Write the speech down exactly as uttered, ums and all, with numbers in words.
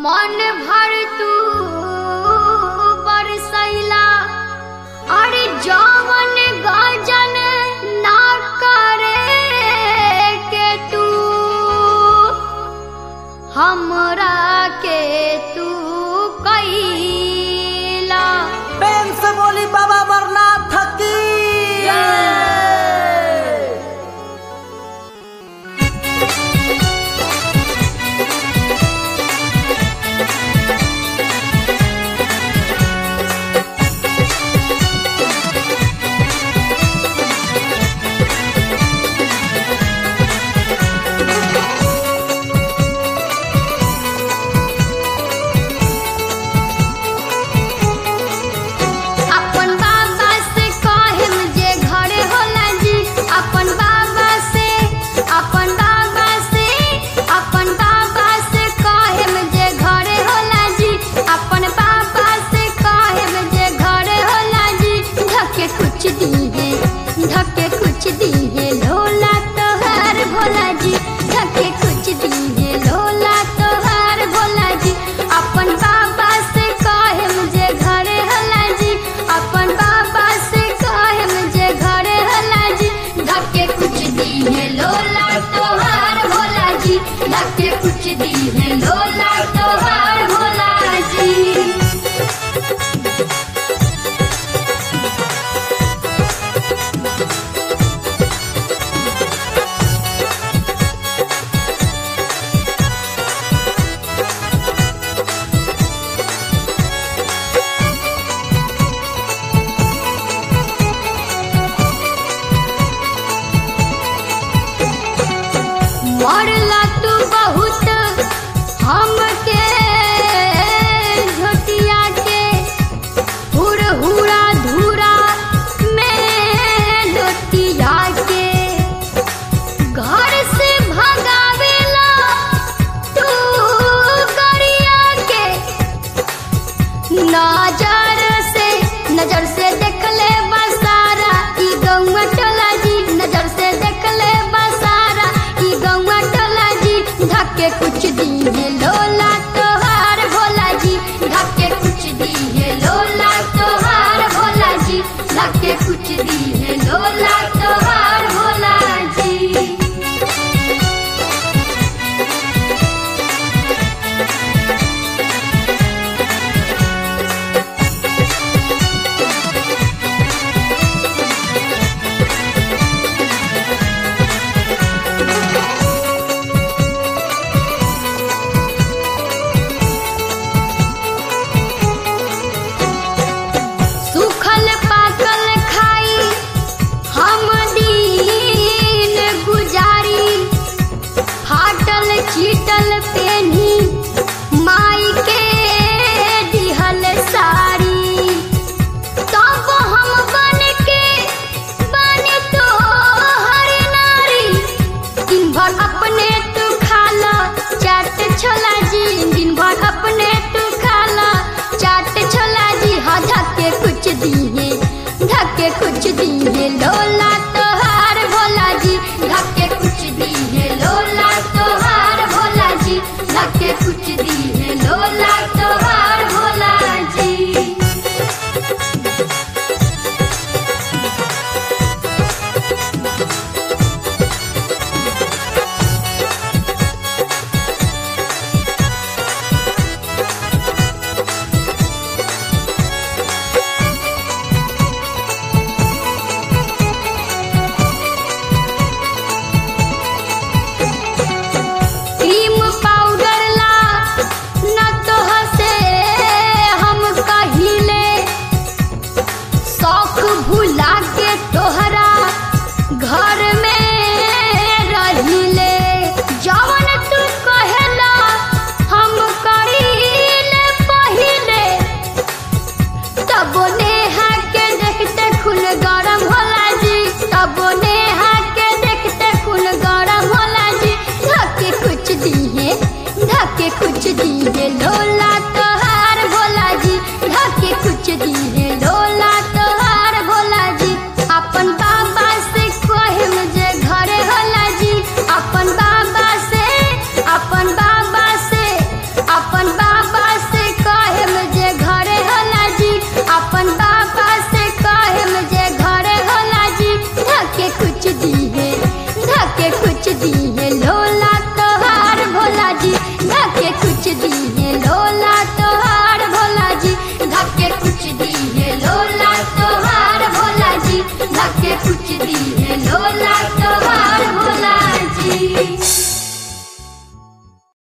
मन भर तू बरसैला अरे जवन गजन ना करे के तू हमरा के तू कैला। प्रेम से बोली बाबा अमरनाथ की धक्के कुछ दिए लोला तोहार भोला जी, धक्के कुछ दिए लोला तोहार भोला जी। अपन बाबा से कहे मुझे घरे हला जी, अपन बाबा से कहे मुझे घरे हला जी। धक्के कुछ दिए लोला तोहार भोला जी, धक्के कुछ दिए लोला तोहार भोला जी। मरला तू बहुत हमके झोटिया के हुर हुरा धूरा में लोटिया के घर से भगावेला तू गरिया के नजर से नजर से देख ले बसारा ई गौवा टोला जी, नजर से देख ले बसारा ई गौवा टोला जी। धक्के कुछ दिए लोला तोहार भोला जी, धक्के कुछ दिए लोला तोहार भोला जी, धक्के कुछ दिए लोला तोहार भोला जी। सूखल पाकल खाई हम दिन गुजारी, फाटल चीटल पेनी माई के दिहल साड़ी। तब हम बन के बन तो हर नारी, दिन भर अपने तू खाला चाट छोला जी, दिन भर अपने तू खाला चाट छोला जी। हाँ धक्के कुछ दिए धक्के कुछ दिए लोला तोहार भोला जी, धक्के कुछ दिए लोला तोहार भोला जी, धक्के कुछ दिए लोला तोहार भोला जी। क्रीम पाउडर ला न तोह से हम कहिले, शौक भुला के तोहरा घर में रहिले। जवन तू कहेला हम करीले पहिले, तब नेहा के देखते खून गरम होला जी, तब नेहा के देखते खून गरम होला जी। धक्के कुछ दिए धक्के कुछ दिए लोला